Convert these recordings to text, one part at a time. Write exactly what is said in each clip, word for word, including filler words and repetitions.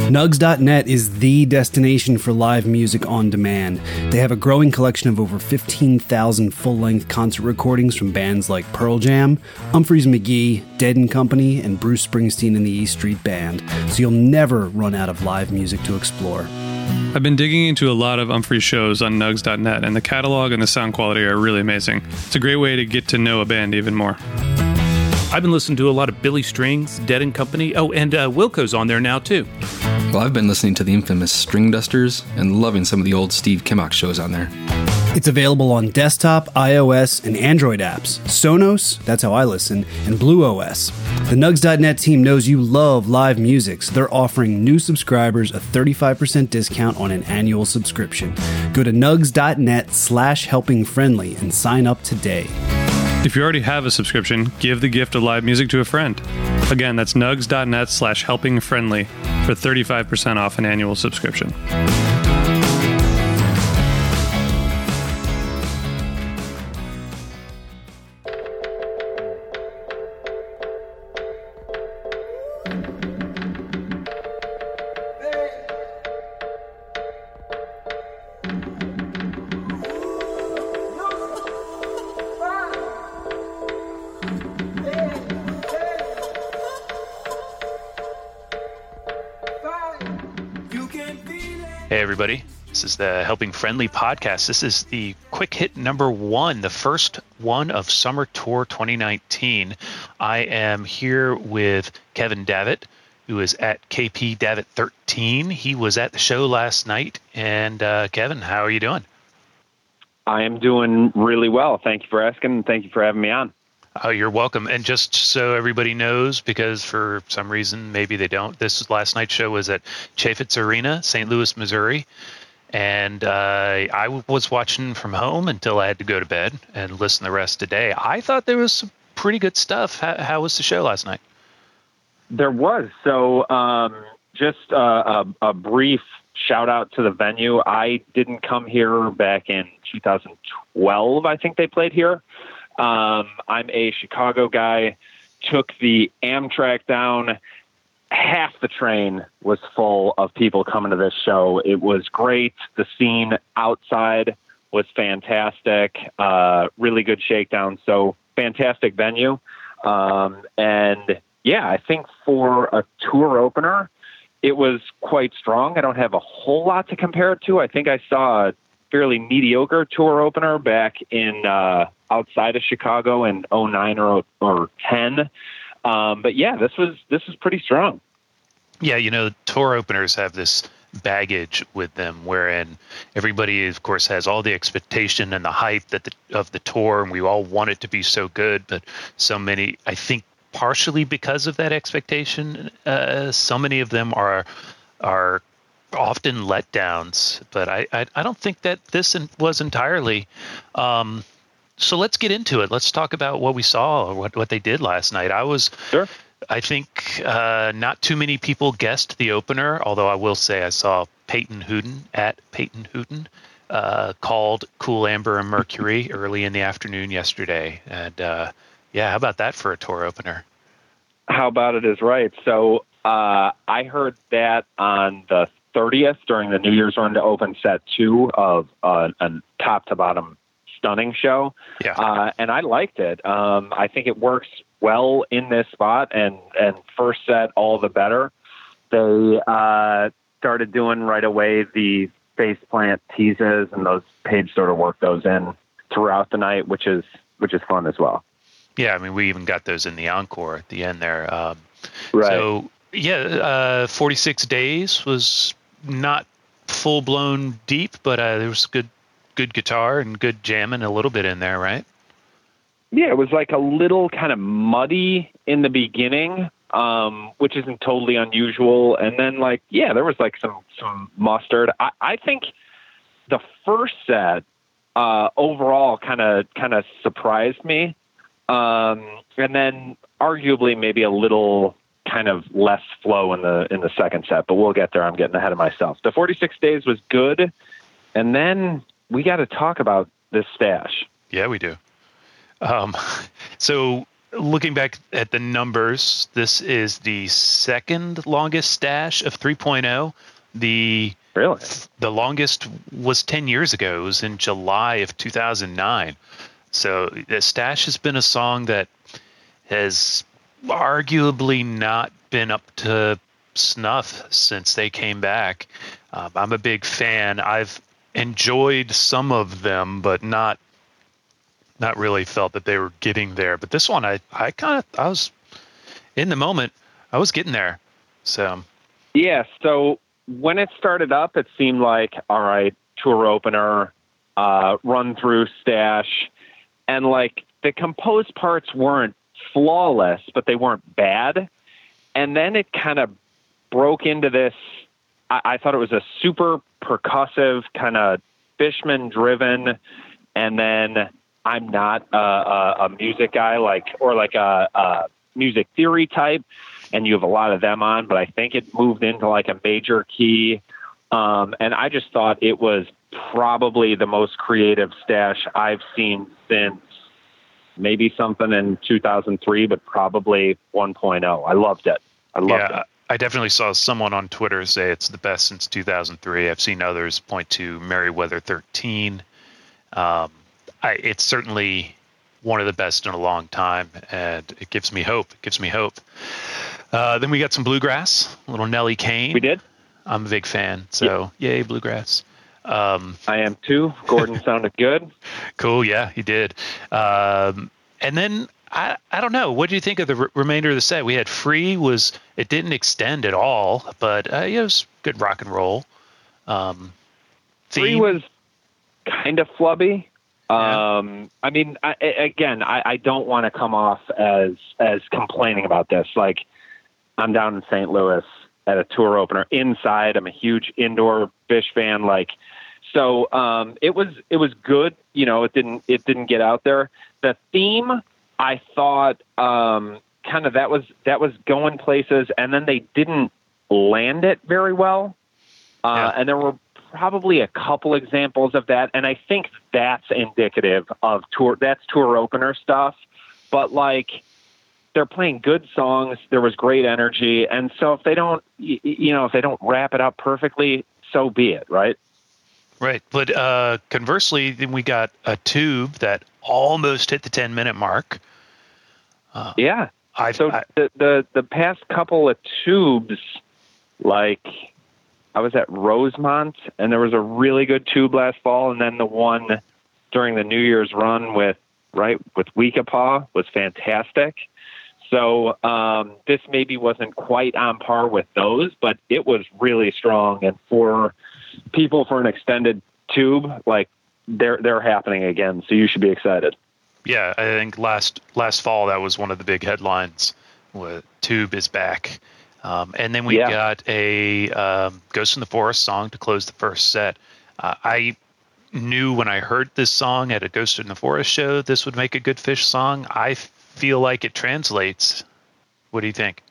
Nugs dot net is the destination for live music on demand. They have a growing collection of over fifteen thousand full-length concert recordings from bands like Pearl Jam, Humphreys McGee, Dead and Company, and Bruce Springsteen and the E Street Band, so you'll never run out of live music to explore. I've been digging into a lot of Humphreys shows on Nugs dot net, and the catalog and the sound quality are really amazing. It's a great way to get to know a band even more. I've been listening to a lot of Billy Strings, Dead and Company. Oh, and uh, Wilco's on there now, too. Well, I've been listening to the infamous String Dusters and loving some of the old Steve Kimmock shows on there. It's available on desktop, iOS, and Android apps, Sonos, that's how I listen, and BlueOS. The Nugs dot net team knows you love live music, so they're offering new subscribers a thirty-five percent discount on an annual subscription. Go to Nugs dot net slash helping friendly and sign up today. If you already have a subscription, give the gift of live music to a friend. Again, that's Nugs dot net slash helping friendly for thirty-five percent off an annual subscription. Hey everybody, this is the Helping Friendly podcast. This is the quick hit number one, the first one of Summer Tour twenty nineteen. I am here with Kevin Davitt, who is at K P Davitt thirteen. He was at the show last night. And uh, Kevin, how are you doing? I am doing really well. Thank you for asking, and thank you for having me on. Oh, you're welcome. And just so everybody knows, because for some reason maybe they don't, this last night's show was at Chaffetz Arena, Saint Louis, Missouri. And uh, I was watching from home until I had to go to bed and listen the rest of the day. I thought there was some pretty good stuff. How, how was the show last night? There was. So um, just uh, a, a brief shout out to the venue. I didn't come here back in two thousand twelve. I think they played here. Um, I'm a Chicago guy, took the Amtrak down. Half the train was full of people coming to this show. It was great. The scene outside was fantastic. Uh, really good shakedown. So fantastic venue. Um, and yeah, I think for a tour opener, it was quite strong. I don't have a whole lot to compare it to. I think I saw a fairly mediocre tour opener back in, uh, outside of Chicago in oh nine or, or ten. Um, but yeah, this was, this was pretty strong. Yeah. You know, tour openers have this baggage with them wherein everybody of course has all the expectation and the hype that the, of the tour, and we all want it to be so good, but so many, I think partially because of that expectation, uh, so many of them are, are often letdowns, but I, I, I don't think that this was entirely, um, so let's get into it. Let's talk about what we saw or what, what they did last night. I was, sure. I think uh, not too many people guessed the opener, although I will say I saw Peyton Hooten at Peyton Hooten uh, called Cool Amber and Mercury early in the afternoon yesterday. And uh, yeah, how about that for a tour opener? How about it is right. So uh, I heard that on the thirtieth during the New Year's run to open set two of uh, a top to bottom stunning show. Yeah. Uh, and I liked it. Um, I think it works well in this spot, and, and first set, all the better. They uh, started doing right away the face plant teases, and those Page sort of worked those in throughout the night, which is, which is fun as well. Yeah. I mean, we even got those in the encore at the end there. Um, right. So yeah, uh, forty-six days was not full blown deep, but uh, there was good, good guitar and good jamming a little bit in there, right? Yeah, it was like a little kind of muddy in the beginning, um, which isn't totally unusual. And then like, yeah, there was like some, some mustard. I, I think the first set uh, overall kind of, kind of surprised me. Um, and then arguably maybe a little kind of less flow in the, in the second set, but we'll get there. I'm getting ahead of myself. The forty-six days was good. And then we got to talk about this stash. Yeah, we do. Um, so looking back at the numbers, this is the second longest stash of three point oh. The Really? the longest was ten years ago. It was in July of two thousand nine. So the stash has been a song that has arguably not been up to snuff since they came back. Um, I'm a big fan. I've enjoyed some of them, but not not really felt that they were getting there. But this one, I, I kind of, I was in the moment. I was getting there. So yeah. So when it started up, it seemed like, all right, tour opener, uh, run through stash, and like the composed parts weren't flawless, but they weren't bad. And then it kind of broke into this. I, I thought it was a super percussive kind of Fishman driven. And then I'm not a, a, a music guy, like, or like a, a music theory type. And you have a lot of them on, but I think it moved into like a major key. Um, and I just thought it was probably the most creative stash I've seen since maybe something in two thousand three, but probably one point oh. I loved it. I loved yeah, it. I definitely saw someone on Twitter say it's the best since two thousand three. I've seen others point to Merriweather thirteen. Um, I, it's certainly one of the best in a long time, and it gives me hope. It gives me hope. Uh, then we got some bluegrass, a little Nellie Kane. We did? I'm a big fan, so yeah. Yay, bluegrass. Um, I am too. Gordon sounded good. Cool, yeah, he did. Um, and then, I I don't know, what do you think of the r- remainder of the set? We had Free, was it didn't extend at all, but uh, it was good rock and roll. Um, Free theme. was kind of flubby. Yeah. Um, I mean, I, again, I, I don't want to come off as as complaining about this. Like, I'm down in Saint Louis at a tour opener inside. I'm a huge indoor Phish fan. Like, so um, it was it was good. You know, it didn't it didn't get out there. The theme, I thought, um, kind of that was that was going places, and then they didn't land it very well. Uh, Yeah. And there were probably a couple examples of that, and I think that's indicative of tour. That's tour opener stuff. But like, they're playing good songs. There was great energy, and so if they don't, you know, if they don't wrap it up perfectly, so be it, right? Right. But uh, conversely, then we got a Tube that almost hit the ten minute mark. Uh, Yeah. I, So I, the, the the past couple of Tubes, like, I was at Rosemont, and there was a really good Tube last fall, and then the one during the New Year's run with right with Weekapaw was fantastic. So um, this maybe wasn't quite on par with those, but it was really strong. And for people for an extended Tube, like, they're they're happening again. So you should be excited. yeah, I think last last fall that was one of the big headlines. With Tube is back. Um, and then we Yeah. got a um, Ghost in the Forest song to close the first set. Uh, I knew when I heard this song at a Ghost in the Forest show, this would make a good Phish song. I feel like it translates. What do you think?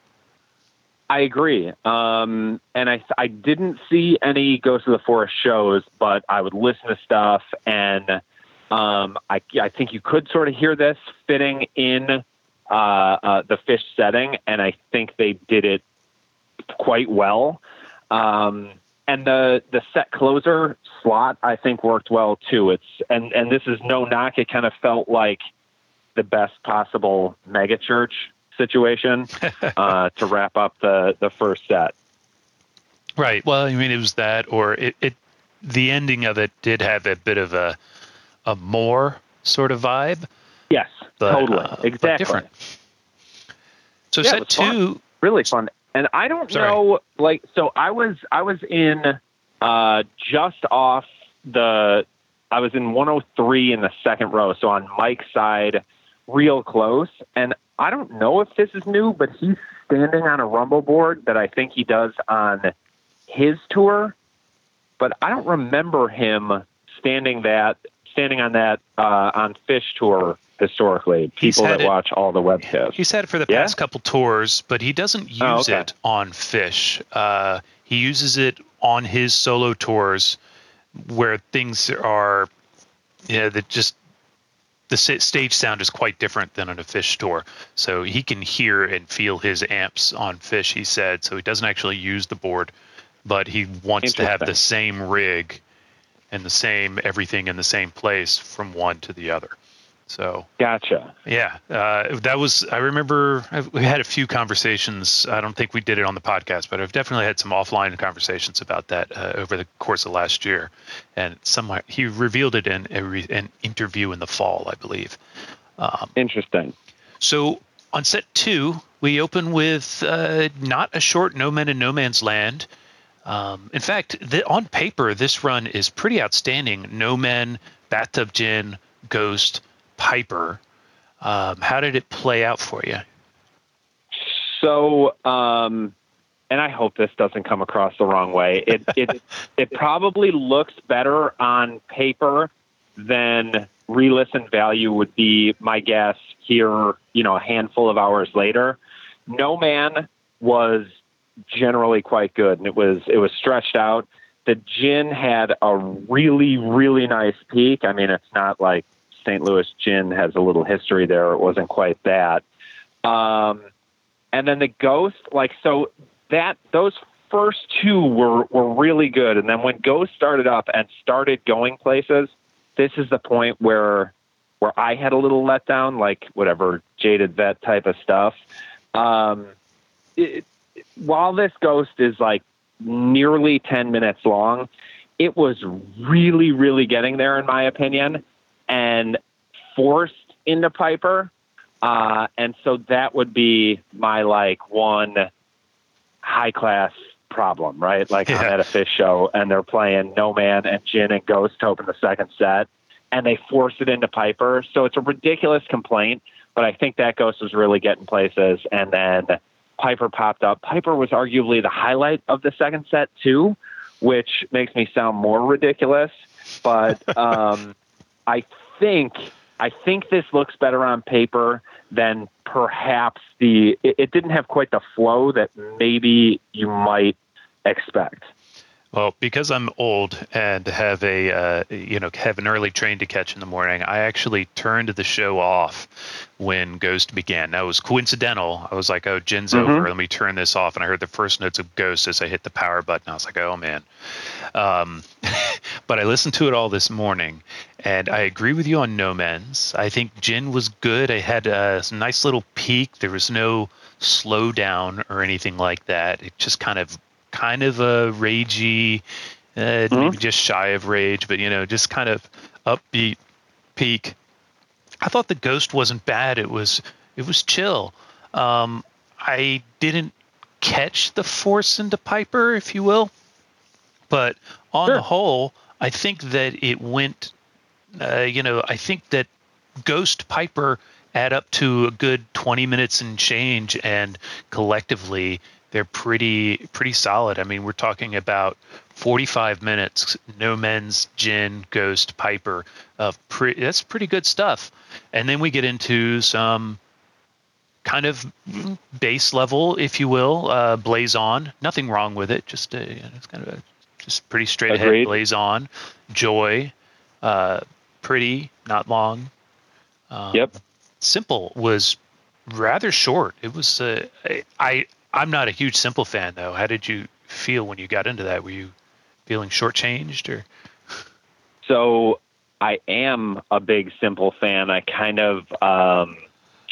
I agree. Um, and I, I didn't see any Ghost of the Forest shows, but I would listen to stuff, and um, I, I think you could sort of hear this fitting in uh, uh, the Phish setting, and I think they did it quite well. Um, and the the set closer slot, I think, worked well too. It's and and this is no knock. It kind of felt like the best possible megachurch situation uh, to wrap up the, the first set. Right. Well, I mean, it was that, or it, it the ending of it did have a bit of a a more sort of vibe. Yes, But, totally, uh, but exactly. different. So Yeah, it set was fun. two, Really fun. And I don't Sorry. know, like, so I was I was in uh, just off the, I was in one oh three in the second row, so on Mike's side, real close. And I don't know if this is new, but he's standing on a rumble board that I think he does on his tour, but I don't remember him standing that standing on that uh, on Phish tour historically. He's People had that it- watch all the webcasts. he's had it for the Yeah? past couple tours, but he doesn't use Oh, okay. it on Phish. Uh, he uses it on his solo tours where things are, you know, that just the stage sound is quite different than on a Fish tour. So he can hear and feel his amps on Fish, he said. So he doesn't actually use the board, but he wants to have the same rig and the same everything in the same place from one to the other. So gotcha. Yeah, uh, that was. I remember I've, we had a few conversations. I don't think we did it on the podcast, but I've definitely had some offline conversations about that uh, over the course of last year. And some he revealed it in a re, an interview in the fall, I believe. Um, Interesting. So on set two, we open with uh, not a short No Men in No Man's Land. Um, in fact, the, on paper, this run is pretty outstanding. No Men, Bathtub Gin, Ghost, Piper. Um, how did it play out for you? So, um, and I hope this doesn't come across the wrong way. It it it probably looks better on paper than re-listen value would be my guess here, you know, a handful of hours later. No Man was generally quite good, and it was it was stretched out. The gin had a really, really nice peak. I mean, it's not like Saint Louis gin has a little history there. It wasn't quite that. Um, and then the Ghost, like, so that those first two were, were really good. And then when Ghost started up and started going places, this is the point where, where I had a little letdown, like whatever Jaded Vet type of stuff. Um, it, while this Ghost is like nearly ten minutes long, it was really, really getting there in my opinion, and forced into Piper. Uh, and so that would be my like one high class problem, right? Like yeah. I'm at a Fish show and they're playing No Man and Gin and Ghost to open the second set, and they force it into Piper. So it's a ridiculous complaint, but I think that Ghost was really getting places. And then Piper popped up. Piper was arguably the highlight of the second set too, which makes me sound more ridiculous. But um, I think I think this looks better on paper than perhaps the. It, it didn't have quite the flow that maybe you might expect. Well, because I'm old and have a uh, you know have an early train to catch in the morning, I actually turned the show off when Ghost began. That was coincidental. I was like, "Oh, Gin's mm-hmm. over. Let me turn this off." And I heard the first notes of Ghost as I hit the power button. I was like, "Oh man!" Um, but I listened to it all this morning, and I agree with you on No Men's. I think Gin was good. I had a nice little peak. There was no slowdown or anything like that. It just kind of. kind of a ragey, uh, mm-hmm. maybe just shy of rage, but, you know, just kind of upbeat peak. I thought the Ghost wasn't bad. It was, it was chill. Um, I didn't catch the force into Piper, if you will, but on sure. the whole, I think that it went, uh, you know, I think that Ghost Piper add up to a good twenty minutes and change, and collectively, they're pretty pretty solid. I mean, we're talking about forty-five minutes, No Men's, Gin, Ghost, Piper. Of pre- that's pretty good stuff. And then we get into some kind of base level, if you will, uh, Blaze On. Nothing wrong with it. Just a, you know, it's kind of a, just pretty straight Agreed. ahead Blaze On. Joy, uh, pretty, not long. Um, yep. Simple was rather short. It was uh, I. I I'm not a huge Simple fan, though. How did you feel when you got into that? Were you feeling shortchanged, or? So I am a big Simple fan. I kind of, um,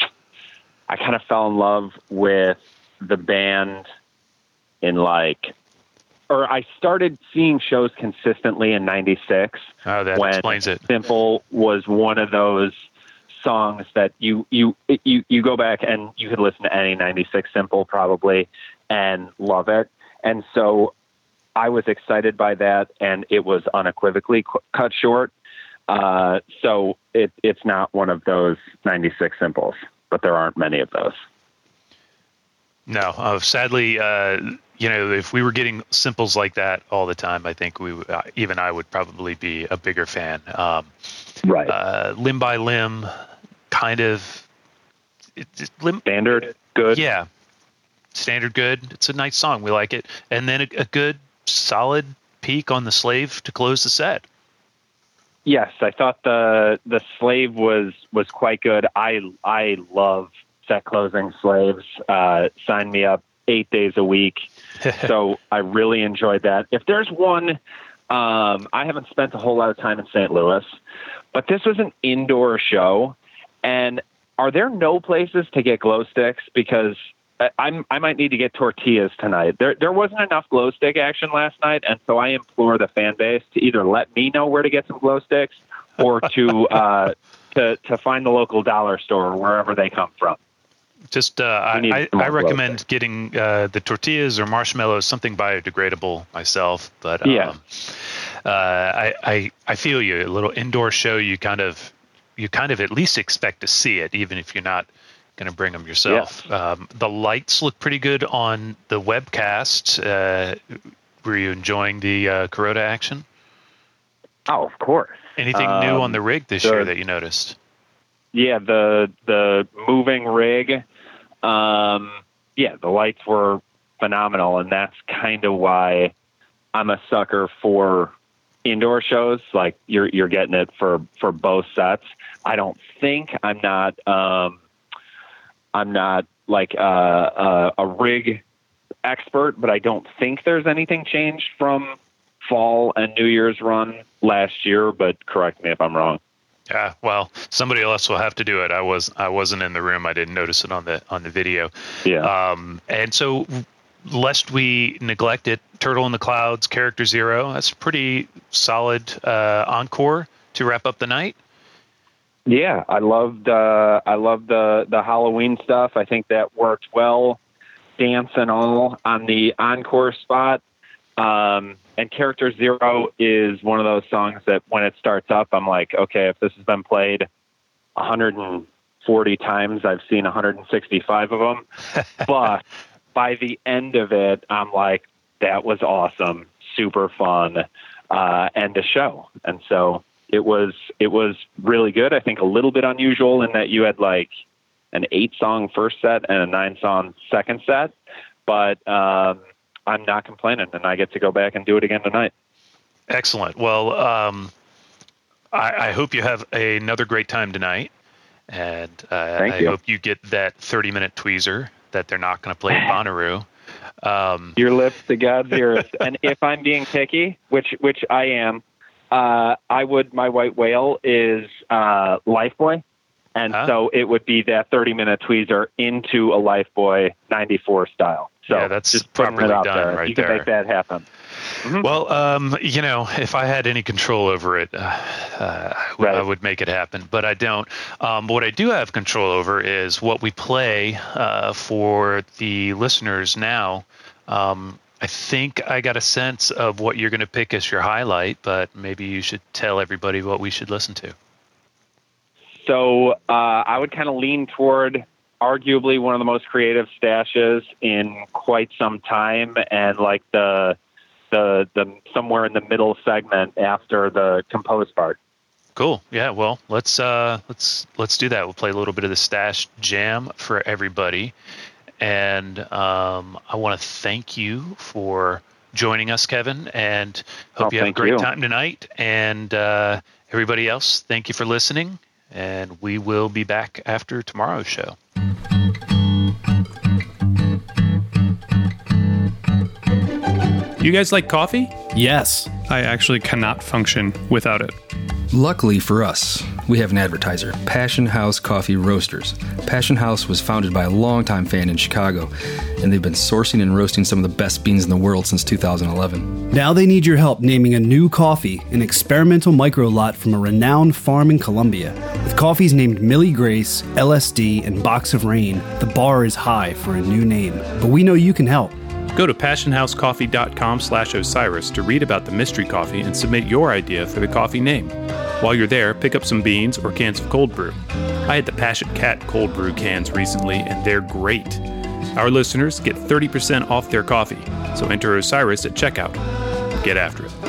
I kind of fell in love with the band in like, or I started seeing shows consistently in ninety-six. Oh, that when explains it. Simple was one of those songs that you, you, you, you go back and you could listen to any ninety-six Simple probably and love it. And so I was excited by that, and it was unequivocally cu- cut short. Uh, so it, it's not one of those ninety-six Simples, but there aren't many of those. No, uh, sadly, uh, you know, if we were getting Simples like that all the time, I think we, uh, even I would probably be a bigger fan. Um, right. Uh, limb by Limb, kind of it, it, limb, standard good. Yeah, standard good. It's a nice song. We like it, and then a, a good solid peak on the Slave to close the set. Yes, I thought the the Slave was was quite good. I I love set closing slaves. Uh, sign me up eight days a week. So I really enjoyed that. If there's one, um, I haven't spent a whole lot of time in Saint Louis, but this was an indoor show. And are there no places to get glow sticks? Because I, I'm I might need to get tortillas tonight. There there wasn't enough glow stick action last night, and so I implore the fan base to either let me know where to get some glow sticks, or to uh, to to find the local dollar store or wherever they come from. Just, uh, I, I recommend getting uh, the tortillas or marshmallows, something biodegradable myself. But um, yeah, uh, I, I I feel you. A little indoor show, you kind of you kind of at least expect to see it, even if you're not going to bring them yourself. Yeah. Um, the lights look pretty good on the webcast. Uh, were you enjoying the uh, Kuroda action? Oh, of course. Anything um, new on the rig this the, year that you noticed? Yeah, the the moving rig. Um, yeah, the lights were phenomenal, and that's kind of why I'm a sucker for indoor shows. Like you're you're getting it for, for both sets. I don't think I'm not um, I'm not like uh, uh, a rig expert, but I don't think there's anything changed from fall and New Year's run last year. But correct me if I'm wrong. Yeah, well, somebody else will have to do it. I was I wasn't in the room. I didn't notice it on the on the video. Yeah. Um, and so, lest we neglect it, Turtle in the Clouds, Character Zero. That's a pretty solid uh, encore to wrap up the night. Yeah, I loved uh, I loved the the Halloween stuff. I think that worked well, dance and all on the encore spot. Um, and Character Zero is one of those songs that when it starts up, I'm like, okay, if this has been played one hundred forty times, I've seen one hundred sixty-five of them. But by the end of it, I'm like, that was awesome, super fun, uh, and the show. And so it was, it was really good. I think a little bit unusual in that you had like an eight song first set and a nine song second set, but, um, I'm not complaining, and I get to go back and do it again tonight. Excellent. Well, um, I, I hope you have another great time tonight, and uh, I you. hope you get that thirty-minute tweezer that they're not going to play at Bonnaroo. Um, Your lips to God's ears. And if I'm being picky, which which I am, uh, I would. My white whale is uh, Lifeboy, and huh? so it would be that thirty-minute tweezer into a Lifeboy ninety-four style. So yeah, that's just properly done there. right you there. You can make that happen. Mm-hmm. Well, um, you know, if I had any control over it, uh, uh, right. I would make it happen, but I don't. Um, what I do have control over is what we play uh, for the listeners now. Um, I think I got a sense of what you're going to pick as your highlight, but maybe you should tell everybody what we should listen to. So uh, I would kind of lean toward arguably one of the most creative stashes in quite some time, and like the the the somewhere in the middle segment after the composed part. Cool. Yeah. Well, let's uh, let's let's do that. We'll play a little bit of the Stash Jam for everybody, and um, I want to thank you for joining us, Kevin, and hope oh, you have a great you. time tonight. And uh, everybody else, thank you for listening. And we will be back after tomorrow's show. You guys like coffee? Yes. I actually cannot function without it. Luckily for us, we have an advertiser, Passion House Coffee Roasters. Passion House was founded by a longtime fan in Chicago, and they've been sourcing and roasting some of the best beans in the world since two thousand eleven. Now they need your help naming a new coffee, an experimental micro lot from a renowned farm in Colombia. With coffees named Millie Grace, L S D, and Box of Rain, the bar is high for a new name. But we know you can help. Go to passionhousecoffee.com slash Osiris to read about the mystery coffee and submit your idea for the coffee name. While you're there, pick up some beans or cans of cold brew. I had the Passion Cat cold brew cans recently, and they're great. Our listeners get thirty percent off their coffee, so enter Osiris at checkout. Get after it.